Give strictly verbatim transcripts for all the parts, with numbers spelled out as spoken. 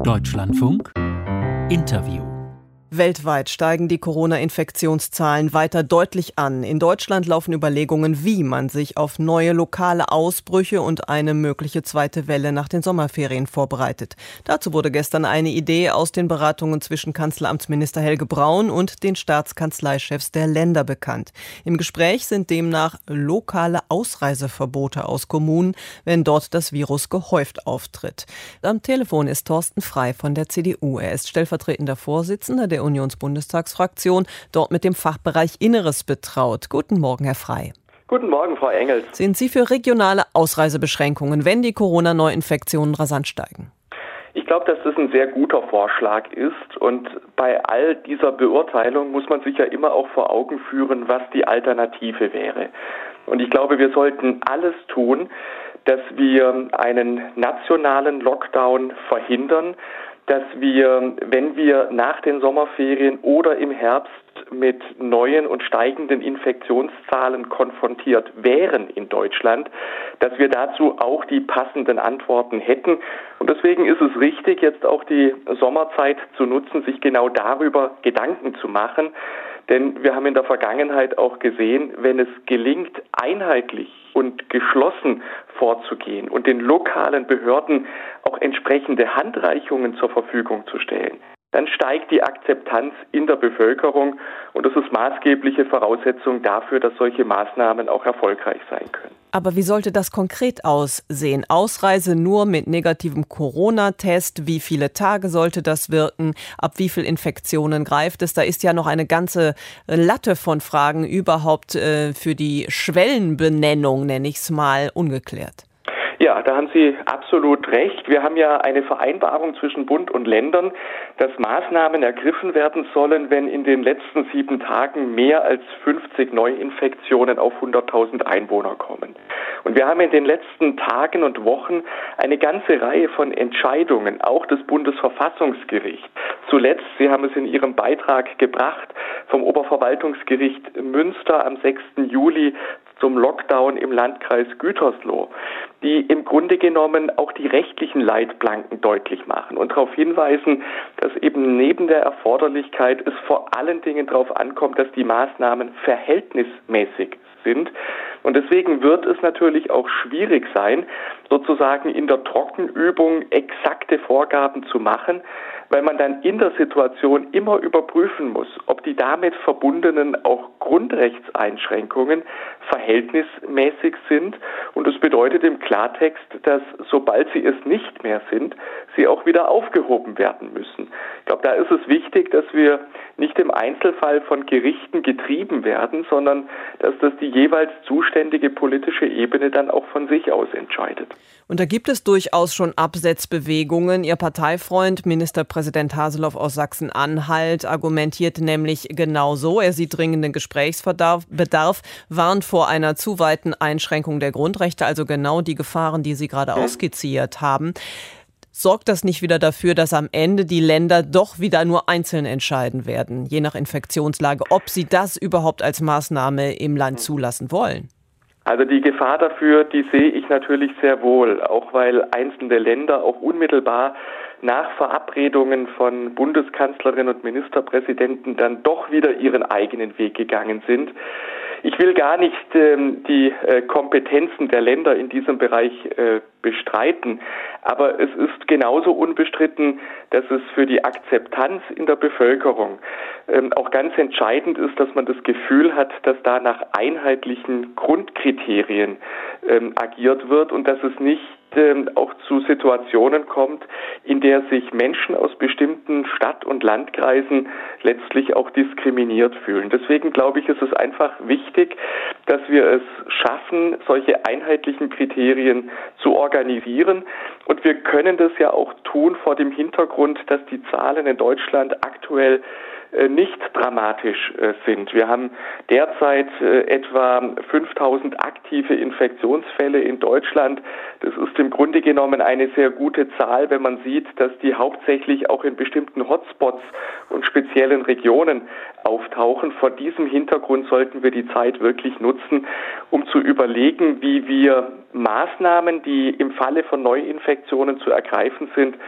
Deutschlandfunk Interview. Weltweit steigen die Corona-Infektionszahlen weiter deutlich an. In Deutschland laufen Überlegungen, wie man sich auf neue lokale Ausbrüche und eine mögliche zweite Welle nach den Sommerferien vorbereitet. Dazu wurde gestern eine Idee aus den Beratungen zwischen Kanzleramtsminister Helge Braun und den Staatskanzleichefs der Länder bekannt. Im Gespräch sind demnach lokale Ausreiseverbote aus Kommunen, wenn dort das Virus gehäuft auftritt. Am Telefon ist Thorsten Frey von der C D U. Er ist stellvertretender Vorsitzender der Unionsbundestagsfraktion, dort mit dem Fachbereich Inneres betraut. Guten Morgen, Herr Frey. Guten Morgen, Frau Engels. Sind Sie für regionale Ausreisebeschränkungen, wenn die Corona-Neuinfektionen rasant steigen? Ich glaube, dass das ein sehr guter Vorschlag ist, und bei all dieser Beurteilung muss man sich ja immer auch vor Augen führen, was die Alternative wäre. Und ich glaube, wir sollten alles tun, dass wir einen nationalen Lockdown verhindern, dass wir, wenn wir nach den Sommerferien oder im Herbst mit neuen und steigenden Infektionszahlen konfrontiert wären in Deutschland, dass wir dazu auch die passenden Antworten hätten. Und deswegen ist es richtig, jetzt auch die Sommerzeit zu nutzen, sich genau darüber Gedanken zu machen. Denn wir haben in der Vergangenheit auch gesehen, wenn es gelingt, einheitlich und geschlossen vorzugehen und den lokalen Behörden auch entsprechende Handreichungen zur Verfügung zu stellen, dann steigt die Akzeptanz in der Bevölkerung, und das ist maßgebliche Voraussetzung dafür, dass solche Maßnahmen auch erfolgreich sein können. Aber wie sollte das konkret aussehen? Ausreise nur mit negativem Corona-Test? Wie viele Tage sollte das wirken? Ab wie viel Infektionen greift es? Da ist ja noch eine ganze Latte von Fragen überhaupt äh, für die Schwellenbenennung, nenne ich es mal, ungeklärt. Ja, da haben Sie absolut recht. Wir haben ja eine Vereinbarung zwischen Bund und Ländern, dass Maßnahmen ergriffen werden sollen, wenn in den letzten sieben Tagen mehr als fünfzig Neuinfektionen auf hunderttausend Einwohner kommen. Und wir haben in den letzten Tagen und Wochen eine ganze Reihe von Entscheidungen, auch des Bundesverfassungsgerichts. Zuletzt, Sie haben es in Ihrem Beitrag gebracht, vom Oberverwaltungsgericht Münster am sechsten Juli zum Lockdown im Landkreis Gütersloh, die im Grunde genommen auch die rechtlichen Leitplanken deutlich machen und darauf hinweisen, dass eben neben der Erforderlichkeit es vor allen Dingen darauf ankommt, dass die Maßnahmen verhältnismäßig sind. Und deswegen wird es natürlich auch schwierig sein, sozusagen in der Trockenübung exakte Vorgaben zu machen, weil man dann in der Situation immer überprüfen muss, ob die damit verbundenen auch Grundrechtseinschränkungen verhältnismäßig sind. Und das bedeutet im Klartext, dass sobald sie es nicht mehr sind, sie auch wieder aufgehoben werden müssen. Ich glaube, da ist es wichtig, dass wir nicht im Einzelfall von Gerichten getrieben werden, sondern dass das die jeweils zuständige politische Ebene dann auch von sich aus entscheidet. Und da gibt es durchaus schon Absetzbewegungen. Ihr Parteifreund, Ministerpräsident Haseloff aus Sachsen-Anhalt, argumentiert nämlich genau so. Er sieht dringenden Gesprächsbedarf, Bedarf, warnt vor einer zu weiten Einschränkung der Grundrechte, also genau die Gefahren, die Sie gerade mhm. ausskizziert haben. Sorgt das nicht wieder dafür, dass am Ende die Länder doch wieder nur einzeln entscheiden werden, je nach Infektionslage, ob sie das überhaupt als Maßnahme im Land zulassen wollen? Also die Gefahr dafür, die sehe ich natürlich sehr wohl, auch weil einzelne Länder auch unmittelbar nach Verabredungen von Bundeskanzlerin und Ministerpräsidenten dann doch wieder ihren eigenen Weg gegangen sind. Ich will gar nicht ähm, die äh, Kompetenzen der Länder in diesem Bereich äh, bestreiten, aber es ist genauso unbestritten, dass es für die Akzeptanz in der Bevölkerung ähm, auch ganz entscheidend ist, dass man das Gefühl hat, dass da nach einheitlichen Grundkriterien ähm, agiert wird und dass es nicht ähm, auch zu Situationen kommt, in der sich Menschen aus bestimmten Stadt- und Landkreisen letztlich auch diskriminiert fühlen. Deswegen glaube ich, ist es einfach wichtig, dass wir es schaffen, solche einheitlichen Kriterien zu organisieren. Und wir können das ja auch tun vor dem Hintergrund, dass die Zahlen in Deutschland aktuell nicht dramatisch sind. Wir haben derzeit etwa fünftausend aktive Infektionsfälle in Deutschland. Das ist im Grunde genommen eine sehr gute Zahl, wenn man sieht, dass die hauptsächlich auch in bestimmten Hotspots und speziellen Regionen auftauchen. Vor diesem Hintergrund sollten wir die Zeit wirklich nutzen, um zu überlegen, wie wir Maßnahmen, die im Falle von Neuinfektionen zu ergreifen sind,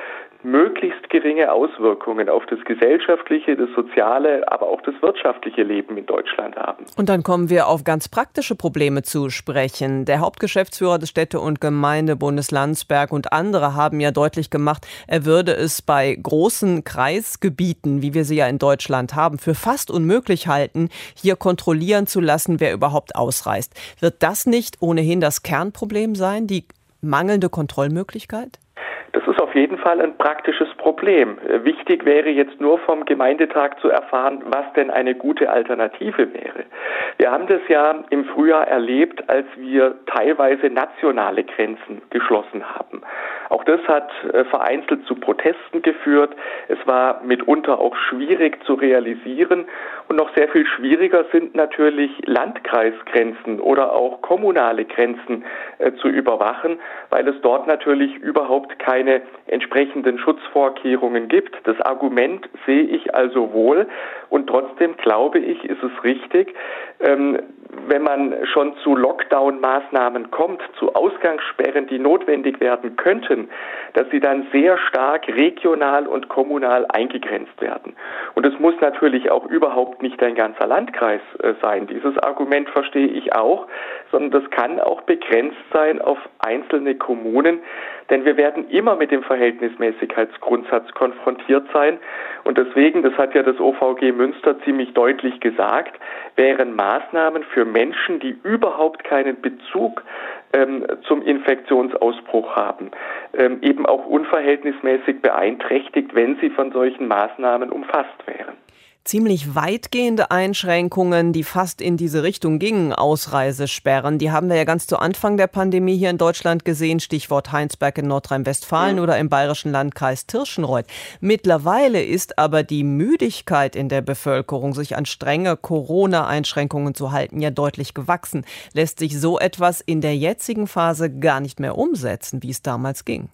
möglichst geringe Auswirkungen auf das gesellschaftliche, das soziale, aber auch das wirtschaftliche Leben in Deutschland haben. Und dann kommen wir auf ganz praktische Probleme zu sprechen. Der Hauptgeschäftsführer des Städte- und Gemeindebundes Landsberg und andere haben ja deutlich gemacht, er würde es bei großen Kreisgebieten, wie wir sie ja in Deutschland haben, für fast unmöglich halten, hier kontrollieren zu lassen, wer überhaupt ausreist. Wird das nicht ohnehin das Kernproblem sein, die mangelnde Kontrollmöglichkeit? Das ist auf jeden Fall ein praktisches Problem. Wichtig wäre jetzt nur vom Gemeindetag zu erfahren, was denn eine gute Alternative wäre. Wir haben das ja im Frühjahr erlebt, als wir teilweise nationale Grenzen geschlossen haben. Auch das hat vereinzelt zu Protesten geführt. Es war mitunter auch schwierig zu realisieren. Und noch sehr viel schwieriger sind natürlich Landkreisgrenzen oder auch kommunale Grenzen äh, zu überwachen, weil es dort natürlich überhaupt keine entsprechenden Schutzvorkehrungen gibt. Das Argument sehe ich also wohl und trotzdem glaube ich, ist es richtig, ähm, wenn man schon zu Lockdown-Maßnahmen kommt, zu Ausgangssperren, die notwendig werden könnten, dass sie dann sehr stark regional und kommunal eingegrenzt werden. Und es muss natürlich auch überhaupt nicht ein ganzer Landkreis äh, sein. Dieses Argument verstehe ich auch, sondern das kann auch begrenzt sein auf einzelne Kommunen, denn wir werden immer mit dem Verhältnismäßigkeitsgrundsatz konfrontiert sein. Und deswegen, das hat ja das O V G Münster ziemlich deutlich gesagt, wären Maßnahmen für Menschen, die überhaupt keinen Bezug ähm, zum Infektionsausbruch haben, ähm, eben auch unverhältnismäßig beeinträchtigt, wenn sie von solchen Maßnahmen umfasst wären. Ziemlich weitgehende Einschränkungen, die fast in diese Richtung gingen, Ausreisesperren, die haben wir ja ganz zu Anfang der Pandemie hier in Deutschland gesehen, Stichwort Heinsberg in Nordrhein-Westfalen mhm. oder im bayerischen Landkreis Tirschenreuth. Mittlerweile ist aber die Müdigkeit in der Bevölkerung, sich an strenge Corona-Einschränkungen zu halten, ja deutlich gewachsen. Lässt sich so etwas in der jetzigen Phase gar nicht mehr umsetzen, wie es damals ging?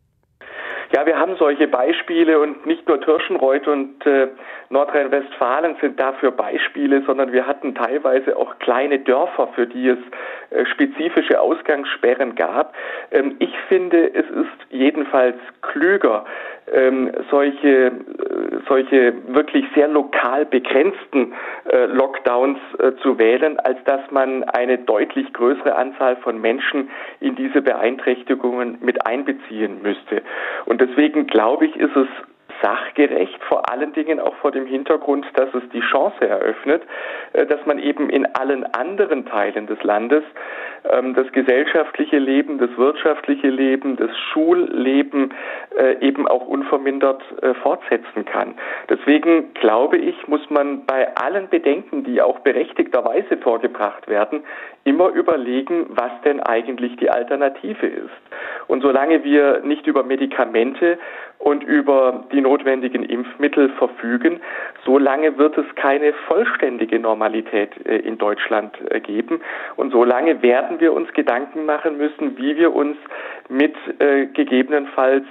Ja, wir haben solche Beispiele und nicht nur Tirschenreuth und äh, Nordrhein-Westfalen sind dafür Beispiele, sondern wir hatten teilweise auch kleine Dörfer, für die es äh, spezifische Ausgangssperren gab. Ähm, ich finde, es ist jedenfalls klüger, ähm, solche, äh, solche wirklich sehr lokal begrenzten äh, Lockdowns äh, zu wählen, als dass man eine deutlich größere Anzahl von Menschen in diese Beeinträchtigungen mit einbeziehen müsste. Und deswegen glaube ich, ist es sachgerecht, vor allen Dingen auch vor dem Hintergrund, dass es die Chance eröffnet, dass man eben in allen anderen Teilen des Landes das gesellschaftliche Leben, das wirtschaftliche Leben, das Schulleben eben auch unvermindert fortsetzen kann. Deswegen glaube ich, muss man bei allen Bedenken, die auch berechtigterweise vorgebracht werden, immer überlegen, was denn eigentlich die Alternative ist. Und solange wir nicht über Medikamente und über die notwendigen Impfmittel verfügen, solange wird es keine vollständige Normalität in Deutschland geben. Und solange werden wir uns Gedanken machen müssen, wie wir uns mit äh, gegebenenfalls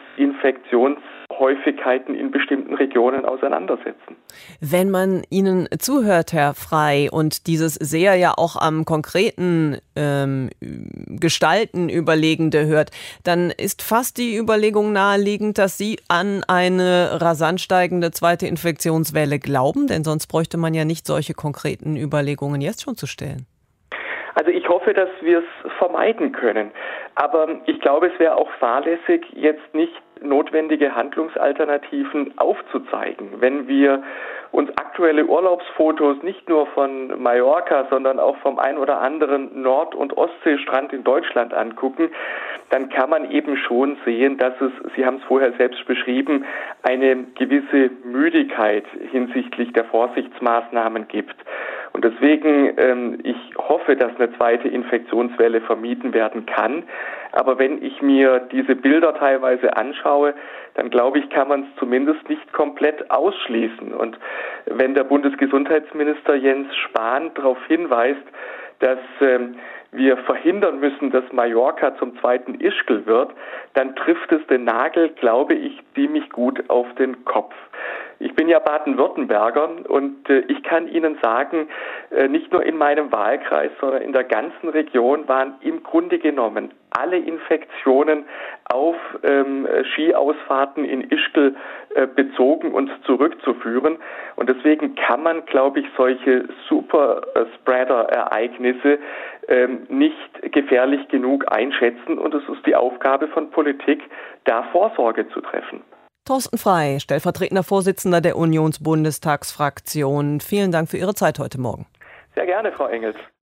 Infektionshäufigkeiten in bestimmten Regionen auseinandersetzen. Wenn man Ihnen zuhört, Herr Frey, und dieses sehr ja auch am konkreten ähm, Gestalten Überlegende hört, dann ist fast die Überlegung naheliegend, dass Sie an eine rasant steigende zweite Infektionswelle glauben, denn sonst bräuchte man ja nicht solche konkreten Überlegungen jetzt schon zu stellen. Also ich hoffe, dass wir es vermeiden können. Aber ich glaube, es wäre auch fahrlässig, jetzt nicht notwendige Handlungsalternativen aufzuzeigen. Wenn wir uns aktuelle Urlaubsfotos nicht nur von Mallorca, sondern auch vom ein oder anderen Nord- und Ostseestrand in Deutschland angucken, dann kann man eben schon sehen, dass es, Sie haben es vorher selbst beschrieben, eine gewisse Müdigkeit hinsichtlich der Vorsichtsmaßnahmen gibt. Und deswegen, ähm, ich hoffe, dass eine zweite Infektionswelle vermieden werden kann. Aber wenn ich mir diese Bilder teilweise anschaue, dann glaube ich, kann man es zumindest nicht komplett ausschließen. Und wenn der Bundesgesundheitsminister Jens Spahn darauf hinweist, dass ähm, wir verhindern müssen, dass Mallorca zum zweiten Ischgl wird, dann trifft es den Nagel, glaube ich, ziemlich gut auf den Kopf. Ich bin ja Baden-Württemberger und äh, ich kann Ihnen sagen, äh, nicht nur in meinem Wahlkreis, sondern in der ganzen Region waren im Grunde genommen alle Infektionen auf ähm, Skiausfahrten in Ischgl äh, bezogen und zurückzuführen. Und deswegen kann man, glaube ich, solche Super-Spreader-Ereignisse ähm, nicht gefährlich genug einschätzen. Und es ist die Aufgabe von Politik, da Vorsorge zu treffen. Thorsten Frey, stellvertretender Vorsitzender der Unionsbundestagsfraktion. Vielen Dank für Ihre Zeit heute Morgen. Sehr gerne, Frau Engels.